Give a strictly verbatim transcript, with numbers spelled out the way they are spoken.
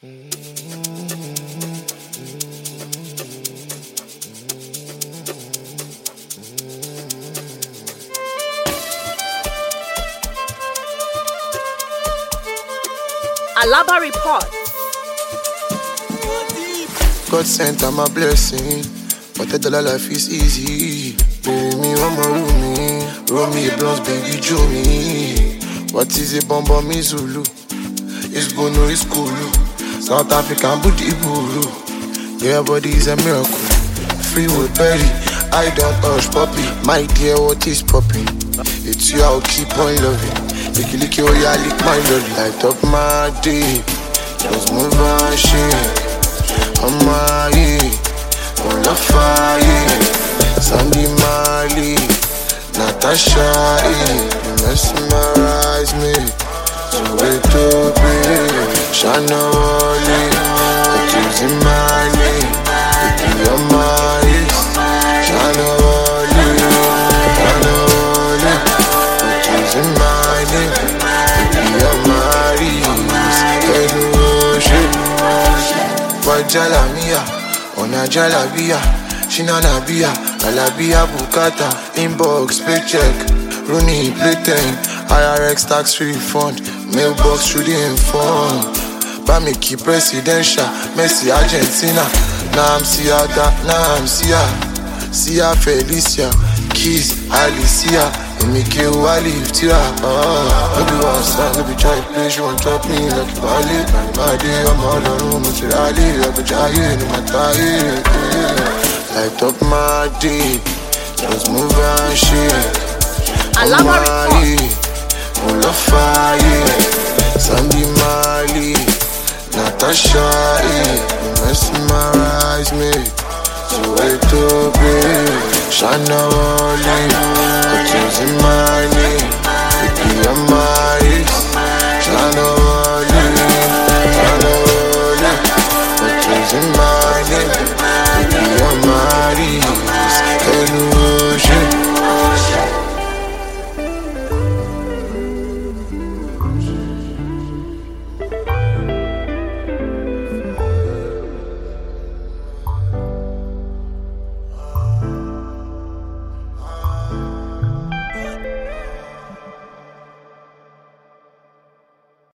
Alaba report. God sent I'm a blessing, but the dollar life is easy. Baby, me one more room me, roll me a blunt, baby, Joe me. What is a bomb on me Zulu? It's Bono, it's Kulu. South African booty buru. Your body is a miracle. Free with berry, I don't touch puppy. My dear, what is popping? It's you, I'll keep on loving. Licky licky, oh yeah, lick my lolly. Light up my day, just move on shit. On my head, on the fire. Sandy Marley, Natasha, eh. You mesmerize me. So wait to be Shana Wally, what is in my name? If you are my east, Shana Wally, Shana Wally, what is in my name? If you are my east, hello shit. Wajala Mia, Ona Jalabia, Shinana Bia, Alabia Bukata, Inbox, paycheck, Rooney, Playtime, I R X tax refund, mailbox through the inform. Bamiki presidential, Messi Argentina, now I'm Siada, now I'm Sia, Sia Felicia, Keys, Alicia, Emike Wali, Tira, ah, maybe one side, maybe try to play, she won't top me like a ballet, my day, I'm all alone, I'm a rally, I'm a giant, I'm a tie, light up my day, just move and shit. Alaba report. On the fire, Sandy Marley, Natasha, eh. You mesmerize me. So wait to be Shana Wally, what is in my name? If you are my east, Shana Wally, Shana Wally, what is in my name? If you are my east,